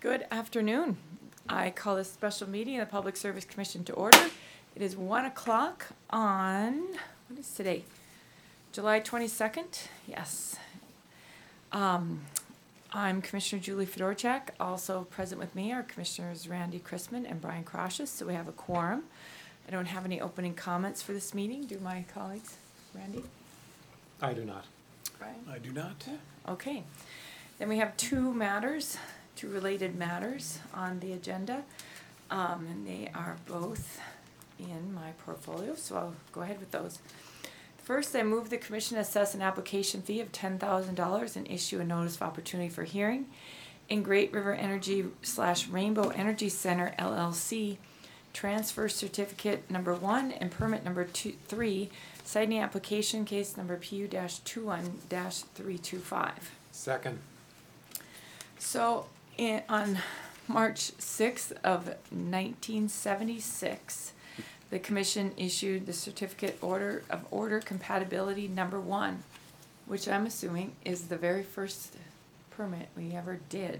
Good afternoon. I call this special meeting of the Public Service Commission to order. It is 1 o'clock on, what is today? July 22nd? Yes. I'm Commissioner Julie Fedorchak. Also present with me are Commissioners Randy Chrisman and Brian Crocious, so we have a quorum. I don't have any opening comments for this meeting. Do my colleagues? Randy? I do not. Brian? I do not. Okay. Then we have two related matters on the agenda, and they are both in my portfolio, so I'll go ahead with those. First, I move the Commission assess an application fee of $10,000 and issue a notice of opportunity for hearing in Great River Energy / Rainbow Energy Center LLC transfer certificate number 1 and permit number 3, citing application case number PU-21-325. Second. So, on March 6th of 1976, the Commission issued the certificate of order compatibility number 1, which I'm assuming is the very first permit we ever did.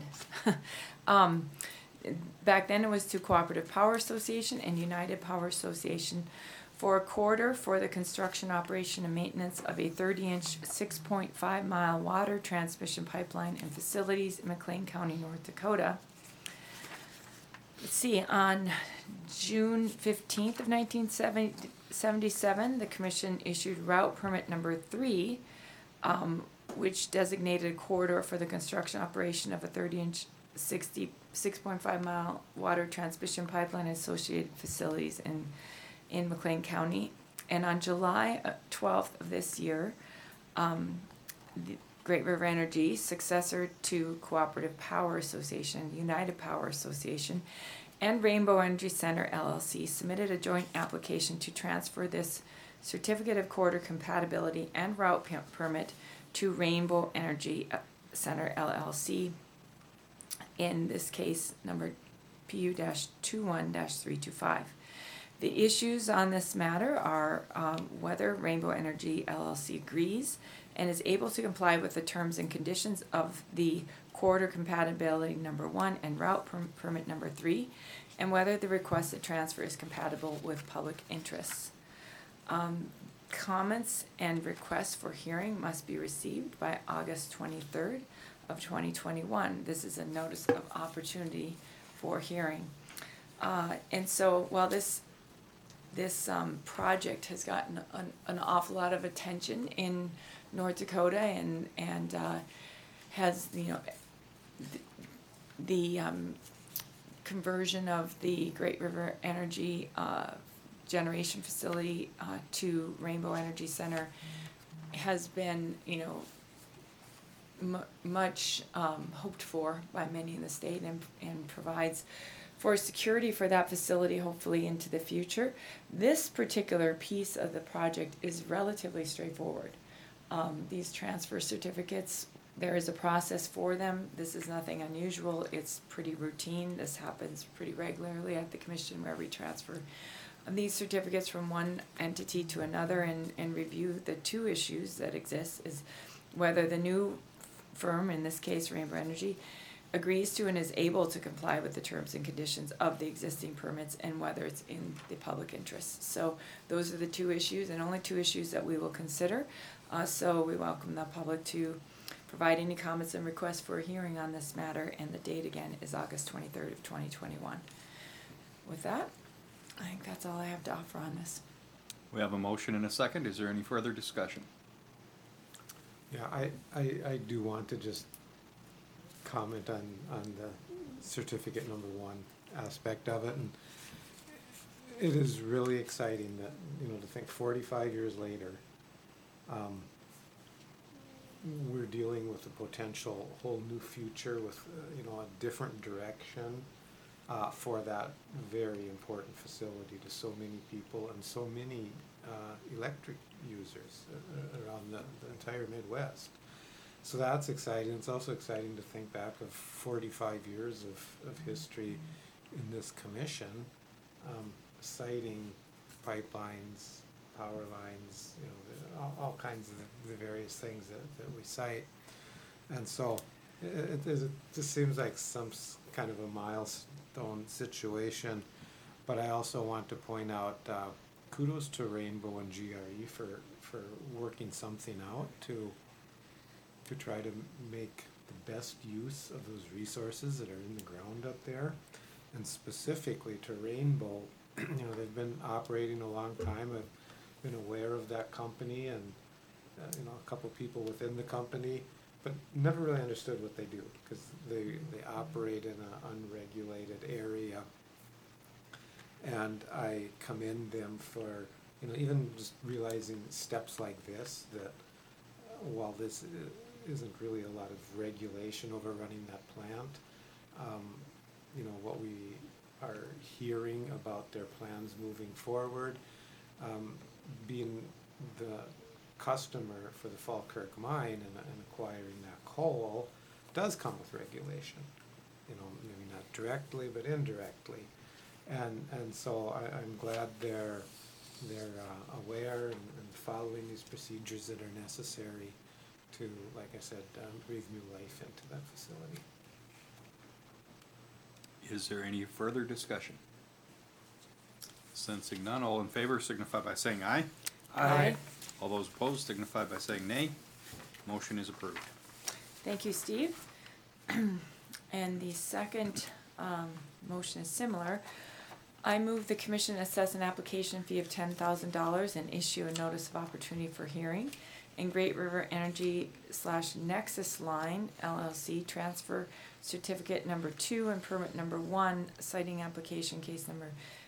Back then it was to Cooperative Power Association and United Power Association for a corridor for the construction, operation, and maintenance of a 30-inch, 6.5-mile water transmission pipeline and facilities in McLean County, North Dakota. Let's see, on June 15th of 1977, the Commission issued route permit number 3, which designated a corridor for the construction operation of a 30-inch, 6.5-mile water transmission pipeline and associated facilities in McLean County. And on July 12th of this year, the Great River Energy, successor to Cooperative Power Association, United Power Association, and Rainbow Energy Center LLC, submitted a joint application to transfer this certificate of corridor compatibility and route permit to Rainbow Energy Center LLC, in this case number PU-21-325. The issues on this matter are whether Rainbow Energy LLC agrees and is able to comply with the terms and conditions of the corridor compatibility number 1 and route permit number 3, and whether the requested transfer is compatible with public interests. Comments and requests for hearing must be received by August 23rd of 2021. This is a notice of opportunity for hearing. And so while this project has gotten an awful lot of attention in North Dakota and has, the conversion of the Great River Energy generation facility to Rainbow Energy Center has been, much hoped for by many in the state, and provides for security for that facility hopefully into the future. This particular piece of the project is relatively straightforward. These transfer certificates, there is a process for them. This is nothing unusual. It's pretty routine. This happens pretty regularly at the Commission, where we transfer these certificates from one entity to another and review the two issues that exist, is whether the new firm, in this case Rainbow Energy, agrees to and is able to comply with the terms and conditions of the existing permits, and whether it's in the public interest. So those are the two issues, and only two issues that we will consider. So we welcome the public to provide any comments and requests for a hearing on this matter, and the date again is August 23rd of 2021. With that, I think that's all I have to offer on this. We have a motion and a second. Is there any further discussion? Yeah, I do want to just comment on the certificate number 1 aspect of it, and it is really exciting that, to think 45 years later, we're dealing with a potential whole new future with, a different direction for that very important facility to so many people and so many electric users around the entire Midwest. So that's exciting. It's also exciting to think back of 45 years of history in this commission, citing pipelines, power lines, all kinds of the various things that we cite. And so It just seems like kind of a milestone situation, but I also want to point out kudos to Rainbow and GRE for working something out to try to make the best use of those resources that are in the ground up there, and specifically to Rainbow. You know, they've been operating a long time. I've been aware of that company and you know, a couple people within the company, but never really understood what they do, because they operate in an unregulated area. And I commend them for, you know, even just realizing steps like this, that while this isn't really a lot of regulation over running that plant, you know, what we are hearing about their plans moving forward, being the customer for the Falkirk mine and acquiring that coal does come with regulation. You know, maybe not directly, but indirectly. And so I'm glad they're aware and following these procedures that are necessary to, like I said, breathe new life into that facility. Is there any further discussion? Sensing none, all in favor signify by saying aye. Aye. All those opposed signify by saying nay. Motion is approved. Thank you, Steve. And the second motion is similar. I move the commission assess an application fee of $10,000 and issue a notice of opportunity for hearing in Great River Energy / Nexus Line LLC transfer certificate number 2 and permit number 1, citing application case number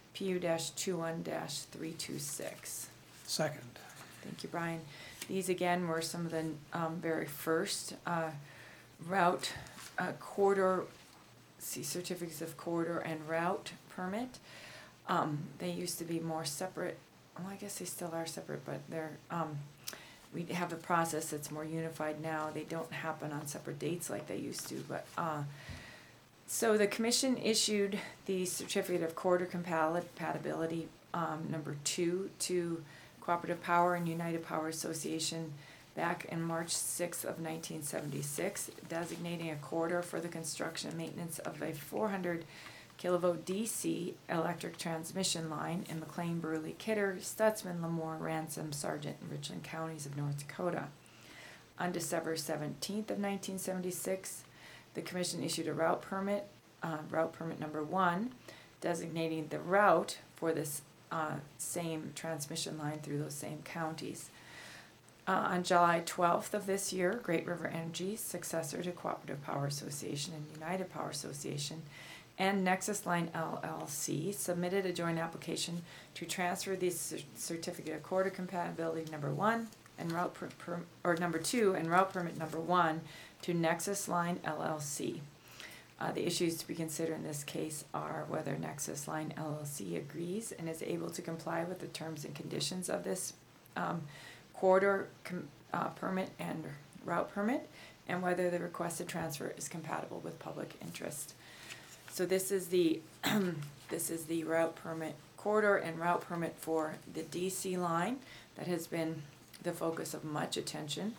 PU-21-326. Second. Thank you, Brian. These again were some of the very first route corridor, certificates of corridor and route permit. They used to be more separate. Well, I guess they still are separate, but they're we have a process that's more unified now. They don't happen on separate dates like they used to, but so the commission issued the certificate of corridor compatibility number 2 to Cooperative Power and United Power Association back in March 6th of 1976, designating a corridor for the construction and maintenance of a 400 kilovolt DC electric transmission line in McLean, Burley, Kidder, Stutzman, Lemoore, Ransom, Sargent, and Richland counties of North Dakota. On December 17th of 1976, the commission issued a route permit number 1, designating the route for this same transmission line through those same counties. On July 12th of this year, Great River Energy, successor to Cooperative Power Association and United Power Association, and Nexus Line LLC submitted a joint application to transfer the certificate of corridor compatibility number 1 and route number 2 and route permit number 1 to Nexus Line LLC. The issues to be considered in this case are whether Nexus Line LLC agrees and is able to comply with the terms and conditions of this corridor permit and route permit, and whether the requested transfer is compatible with public interest. So this is the route permit, corridor and route permit for the DC line that has been the focus of much attention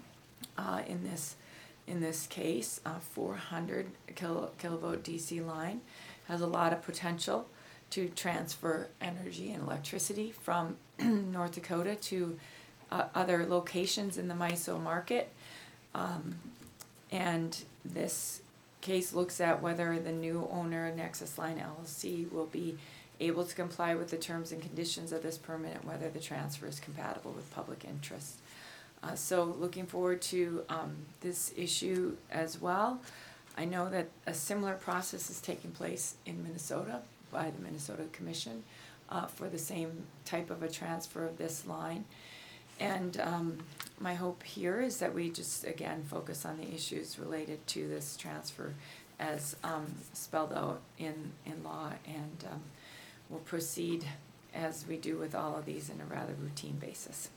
in this case. 400 kilovolt DC line has a lot of potential to transfer energy and electricity from North Dakota to other locations in the MISO market. And this case looks at whether the new owner, Nexus Line LLC, will be able to comply with the terms and conditions of this permit and whether the transfer is compatible with public interest. So looking forward to this issue as well. I know that a similar process is taking place in Minnesota by the Minnesota Commission for the same type of a transfer of this line. And my hope here is that we just, again, focus on the issues related to this transfer as spelled out in law, and we'll proceed as we do with all of these in a rather routine basis.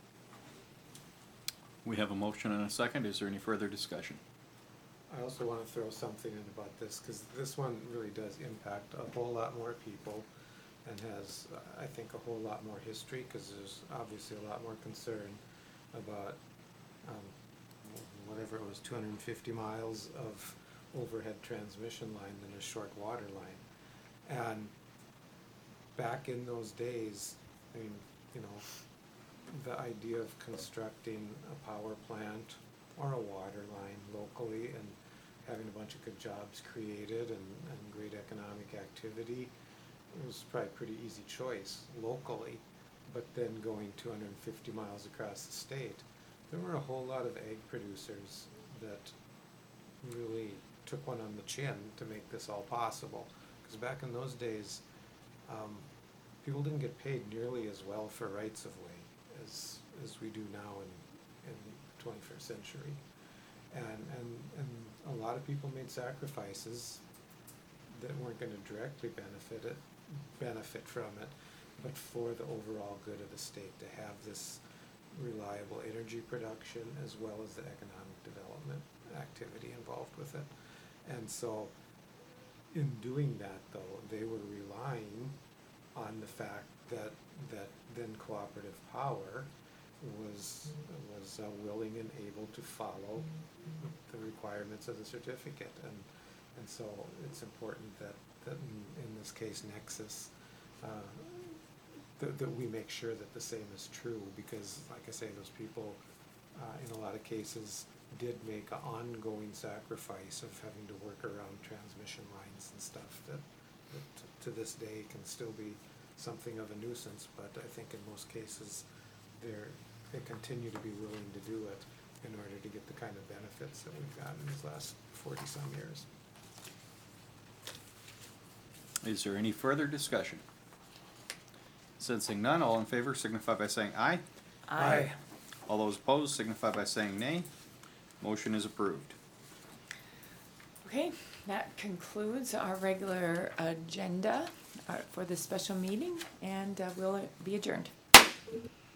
We have a motion and a second. Is there any further discussion? I also want to throw something in about this, because this one really does impact a whole lot more people and has, I think, a whole lot more history, because there's obviously a lot more concern about whatever it was, 250 miles of overhead transmission line than a short water line. And back in those days, I mean, you know, the idea of constructing a power plant or a water line locally and having a bunch of good jobs created and great economic activity, it was probably a pretty easy choice locally. But then going 250 miles across the state, there were a whole lot of egg producers that really took one on the chin to make this all possible. Because back in those days, people didn't get paid nearly as well for rights of way as we do now in the 21st century. And a lot of people made sacrifices that weren't going to directly benefit from it, but for the overall good of the state to have this reliable energy production as well as the economic development activity involved with it. And so in doing that, though, they were relying on the fact that then Cooperative Power was willing and able to follow the requirements of the certificate. And so it's important that in this case Nexus, that we make sure that the same is true, because like I say, those people in a lot of cases did make an ongoing sacrifice of having to work around transmission lines and stuff that to this day can still be something of a nuisance, but I think in most cases they continue to be willing to do it in order to get the kind of benefits that we've gotten in these last 40-some years. Is there any further discussion? Sensing none, all in favor signify by saying aye. Aye. All those opposed signify by saying nay. Motion is approved. Okay, that concludes our regular agenda for this special meeting, and we'll be adjourned.